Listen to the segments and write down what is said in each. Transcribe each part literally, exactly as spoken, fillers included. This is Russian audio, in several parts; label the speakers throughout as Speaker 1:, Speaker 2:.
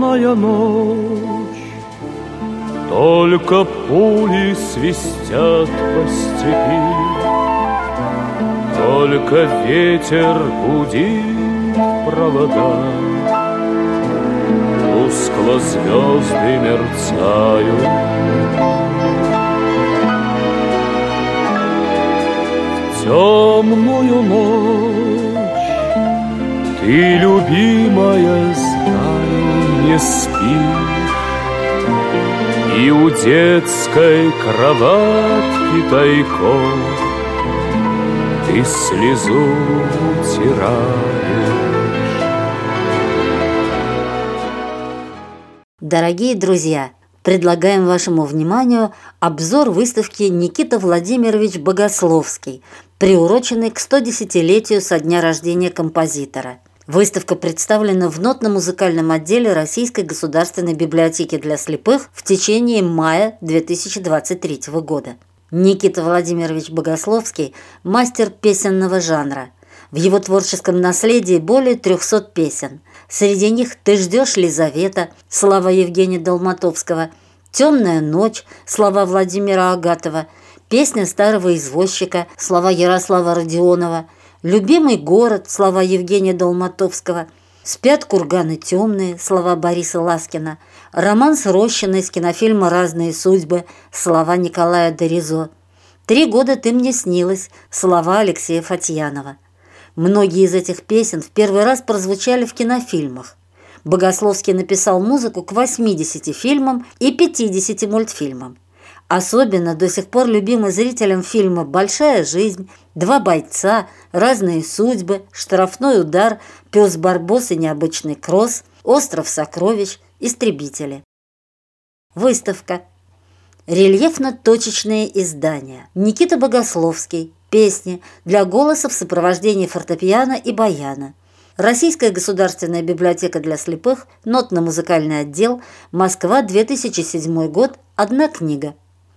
Speaker 1: темная ночь, только пули свистят по степи, только ветер гудит провода, тускло звезды мерцают. В темную ночь ты, любимая, знаю, не спишь, и у детской кроватки тайком ты слезу утираешь.
Speaker 2: Дорогие друзья, предлагаем вашему вниманию обзор выставки «Никита Владимирович Богословский», приуроченный к стодесятилетию со дня рождения композитора. Выставка представлена в нотно-музыкальном отделе Российской государственной библиотеки для слепых в течение мая две тысячи двадцать третьего года. Никита Владимирович Богословский – мастер песенного жанра. В его творческом наследии более трехсот песен. Среди них «Ты ждешь, Лизавета» слова Евгения Долматовского, «Темная ночь» слова Владимира Агатова, «Песня старого извозчика» слова Ярослава Родионова, «Любимый город» слова Евгения Долматовского, «Спят курганы темные» слова Бориса Ласкина, роман с Рощиной из кинофильма «Разные судьбы» слова Николая Доризо, «Три года ты мне снилась» слова Алексея Фатьянова. Многие из этих песен в первый раз прозвучали в кинофильмах. Богословский написал музыку к восьмидесяти фильмам и пятидесяти мультфильмам. Особенно до сих пор любимы зрителям фильмы «Большая жизнь», «Два бойца», «Разные судьбы», «Штрафной удар», «Пес Барбос и необычный кросс», «Остров сокровищ», «Истребители». Выставка. Рельефно-точечные издания. Никита Богословский. Песни для голоса в сопровождении фортепиано и баяна. Российская государственная библиотека для слепых, нотно-музыкальный отдел, Москва, две тысячи седьмой год, одна книга.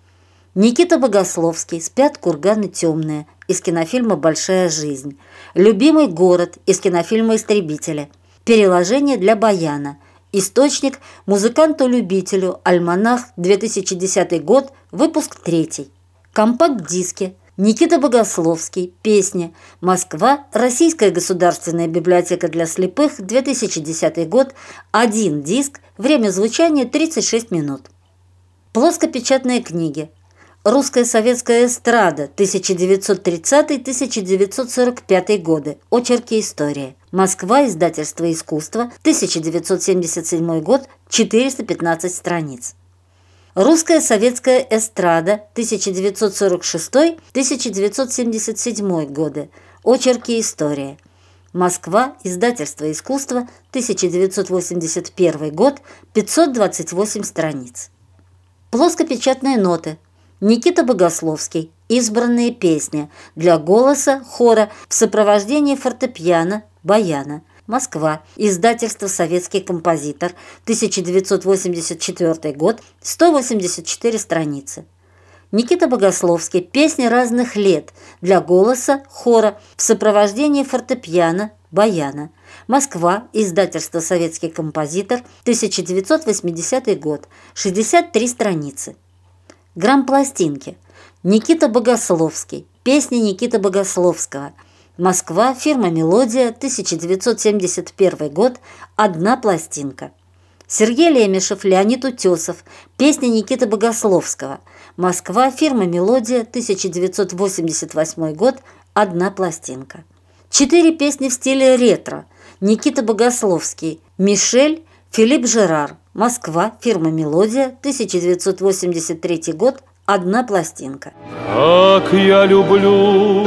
Speaker 2: Никита Богословский, «Спят курганы темные» из кинофильма «Большая жизнь», «Любимый город» из кинофильма «Истребители», переложение для баяна, источник музыканту-любителю, альманах, две тысячи десятый год, выпуск третий, компакт-диски. Никита Богословский. Песни. Москва. Российская государственная библиотека для слепых. две тысячи десятый год. Один диск. Время звучания тридцать шесть минут. Плоскопечатные книги. Русская советская эстрада. тысяча девятьсот тридцатый — тысяча девятьсот сорок пятый годы. Очерки истории. Москва. Издательство «Искусство». тысяча девятьсот семьдесят седьмой год. четыреста пятнадцать страниц. Русская советская эстрада, тысяча девятьсот сорок шестой — тысяча девятьсот семьдесят седьмой годы. Очерки истории. Москва. Издательство «Искусство», тысяча девятьсот восемьдесят первый год, пятьсот двадцать восемь страниц. Плоскопечатные ноты. Никита Богословский. Избранные песни для голоса, хора в сопровождении фортепиано, баяна. Москва. Издательство «Советский композитор», тысяча девятьсот восемьдесят четвёртый год, сто восемьдесят четыре страницы. Никита Богословский. Песни разных лет для голоса, хора в сопровождении фортепиано, баяна. Москва. Издательство «Советский композитор», тысяча девятьсот восьмидесятый год, шестьдесят три страницы. Грампластинки. Никита Богословский. Песни Никиты Богословского. Москва. Фирма «Мелодия», тысяча девятьсот семьдесят первый год, одна пластинка. Сергей Лемешев, Леонид Утесов. Песни Никиты Богословского. Москва. Фирма «Мелодия», тысяча девятьсот восемьдесят восьмой год, одна пластинка. Четыре песни в стиле ретро. Никита Богословский. Мишель, Филипп Жерар. Москва. Фирма «Мелодия», тысяча девятьсот восемьдесят третий год, одна пластинка.
Speaker 1: Как я люблю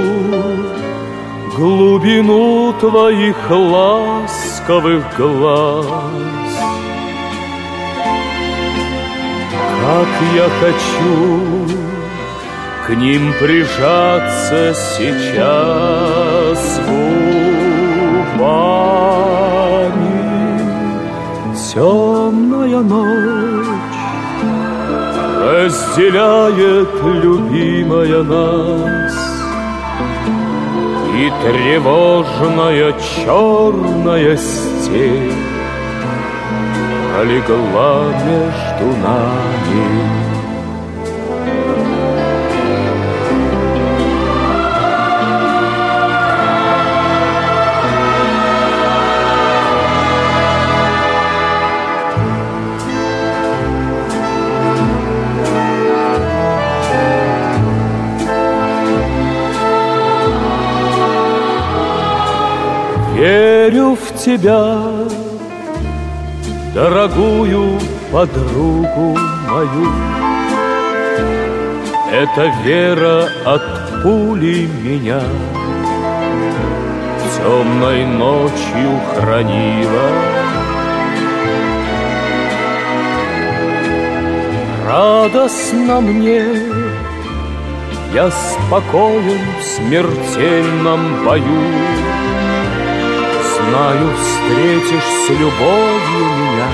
Speaker 1: глубину твоих ласковых глаз, как я хочу к ним прижаться сейчас губами. Темная ночь разделяет, любимая, нас, и тревожная черная степь пролегла между нами. Верю в тебя, дорогую подругу мою. Эта вера от пули меня темной ночью хранила. Радостно мне, я спокоен в смертельном бою. Знаю, встретишь с любовью меня,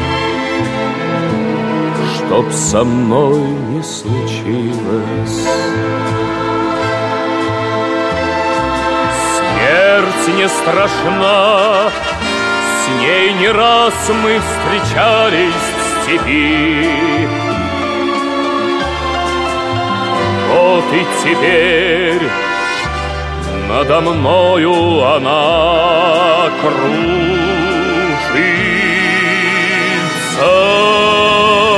Speaker 1: чтоб со мной не случилось. Смерть не страшна, с ней не раз мы встречались в степи. Вот и теперь надо мною она кружится.